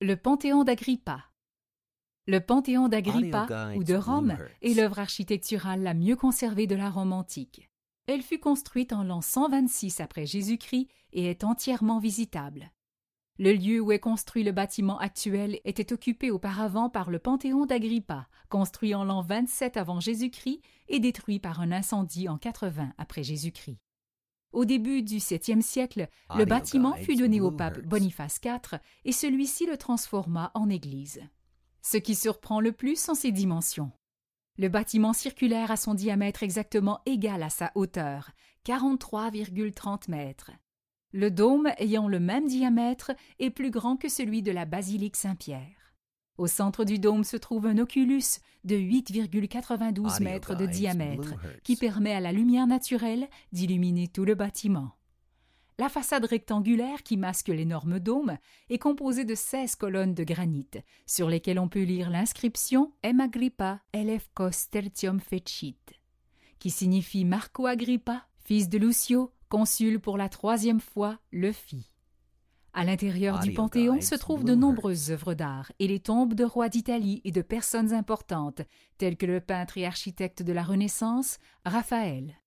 Le Panthéon d'Agrippa. Le Panthéon d'Agrippa, ou de Rome, est l'œuvre architecturale la mieux conservée de la Rome antique. Elle fut construite en l'an 126 après Jésus-Christ et est entièrement visitable. Le lieu où est construit le bâtiment actuel était occupé auparavant par le Panthéon d'Agrippa, construit en l'an 27 avant Jésus-Christ et détruit par un incendie en 80 après Jésus-Christ. Au début du 7e siècle, le bâtiment fut donné au pape Boniface IV et celui-ci le transforma en église. Ce qui surprend le plus sont ses dimensions. Le bâtiment circulaire a son diamètre exactement égal à sa hauteur, 43,30 mètres. Le dôme, ayant le même diamètre, est plus grand que celui de la basilique Saint-Pierre. Au centre du dôme se trouve un oculus de 8,92 mètres de diamètre qui permet à la lumière naturelle d'illuminer tout le bâtiment. La façade rectangulaire qui masque l'énorme dôme est composée de 16 colonnes de granit sur lesquelles on peut lire l'inscription « Em Agrippa elefkos tertium fecit » qui signifie « Marco Agrippa, fils de Lucio, consul pour la 3e fois, le fit ». À l'intérieur du Panthéon se trouvent de nombreuses œuvres d'art et les tombes de rois d'Italie et de personnes importantes, telles que le peintre et architecte de la Renaissance, Raphaël.